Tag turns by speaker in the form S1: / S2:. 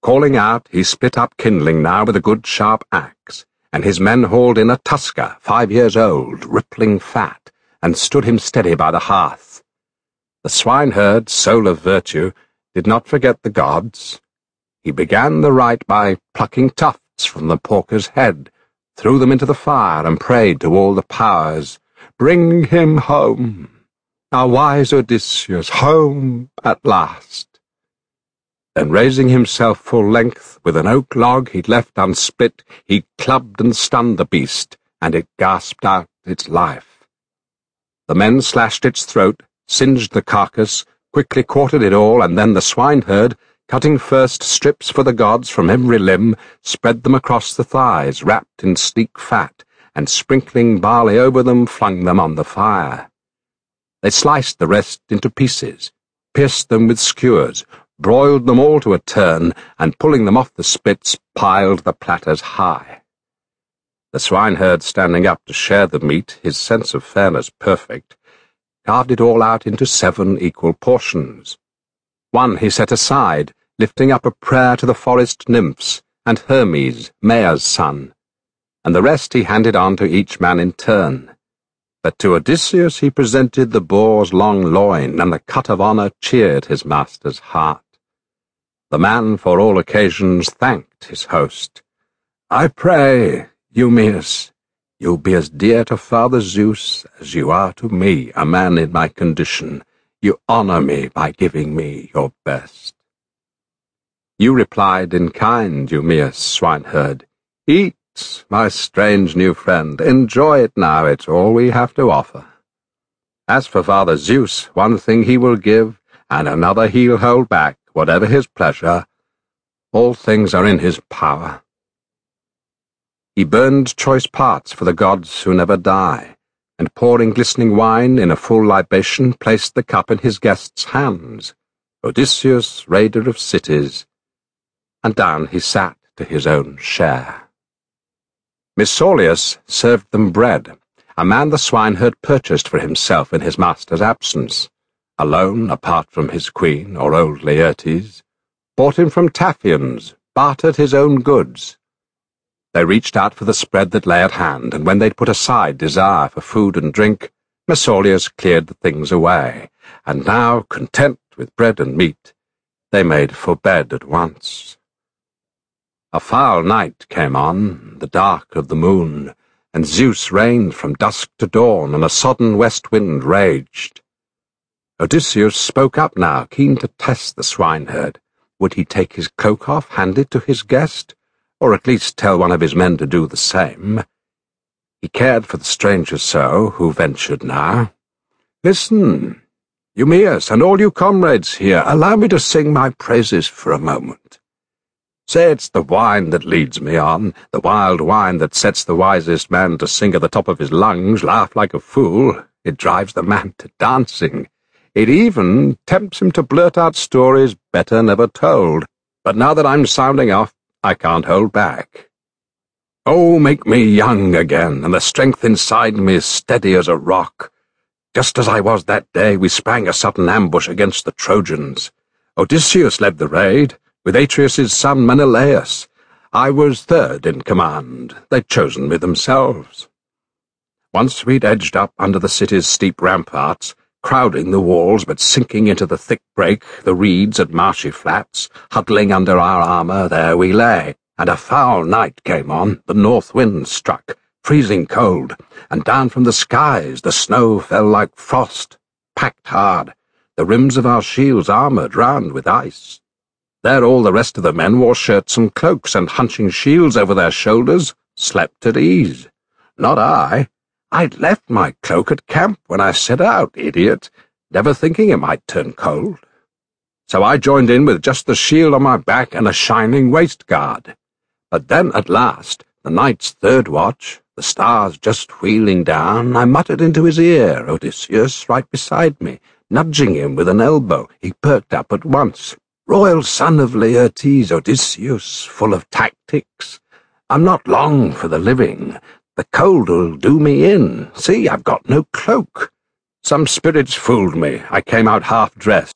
S1: Calling out, he split up kindling now with a good sharp axe, and his men hauled in a tusker 5 years old, rippling fat, and stood him steady by the hearth. The swineherd, soul of virtue, did not forget the gods. He began the rite by plucking tufts from the porker's head, threw them into the fire, and prayed to all the powers, "Bring him home, our wise Odysseus, home at last." Then raising himself full length, with an oak log he'd left unsplit, he clubbed and stunned the beast, and it gasped out its life. The men slashed its throat, singed the carcass, quickly quartered it all, and then the swineherd, cutting first strips for the gods from every limb, spread them across the thighs, wrapped in sleek fat, and sprinkling barley over them, flung them on the fire. They sliced the rest into pieces, pierced them with skewers, broiled them all to a turn, and pulling them off the spits, piled the platters high. The swineherd, standing up to share the meat, his sense of fairness perfect, carved it all out into 7 equal portions. One he set aside, lifting up a prayer to the forest nymphs, and Hermes, Maia's son, and the rest he handed on to each man in turn. But to Odysseus he presented the boar's long loin, and the cut of honour cheered his master's heart. The man for all occasions thanked his host. "I pray, Eumaeus, you'll be as dear to Father Zeus as you are to me, a man in my condition. You honour me by giving me your best." You replied in kind, Eumaeus, swineherd. "Eat, my strange new friend, enjoy it now, it's all we have to offer. As for Father Zeus, one thing he will give, and another he'll hold back, whatever his pleasure. All things are in his power." He burned choice parts for the gods who never die, and pouring glistening wine in a full libation, placed the cup in his guest's hands, Odysseus, raider of cities, and down he sat to his own share. Mesaulius served them bread, a man the swineherd purchased for himself in his master's absence, alone apart from his queen or old Laertes, bought him from Taphians, bartered his own goods. They reached out for the spread that lay at hand, and when they'd put aside desire for food and drink, Mesaulius cleared the things away, and now, content with bread and meat, they made for bed at once. A foul night came on, the dark of the moon, and Zeus reigned from dusk to dawn, and a sodden west wind raged. Odysseus spoke up now, keen to test the swineherd. Would he take his cloak off, hand it to his guest, or at least tell one of his men to do the same? He cared for the stranger so, who ventured now. "Listen, Eumaeus, and all you comrades here, allow me to sing my praises for a moment. Say it's the wine that leads me on, the wild wine that sets the wisest man to sing at the top of his lungs, laugh like a fool. It drives the man to dancing. It even tempts him to blurt out stories better never told. But now that I'm sounding off, I can't hold back. Oh, make me young again, and the strength inside me steady as a rock. Just as I was that day, we sprang a sudden ambush against the Trojans. Odysseus led the raid, with Atreus' son Menelaus. I was third in command. They'd chosen me themselves. Once we'd edged up under the city's steep ramparts, crowding the walls but sinking into the thick brake, the reeds and marshy flats, huddling under our armour, there we lay, and a foul night came on, the north wind struck, freezing cold, and down from the skies the snow fell like frost, packed hard, the rims of our shields armoured round with ice. There all the rest of the men wore shirts and cloaks, and hunching shields over their shoulders, slept at ease. Not I. I'd left my cloak at camp when I set out, idiot, never thinking it might turn cold. So I joined in with just the shield on my back and a shining waistguard. But then, at last, the night's third watch, the stars just wheeling down, I muttered into his ear, Odysseus right beside me, nudging him with an elbow. He perked up at once. "Royal son of Laertes, Odysseus, full of tactics. I'm not long for the living. The cold'll do me in. See, I've got no cloak. Some spirits fooled me. I came out half-dressed.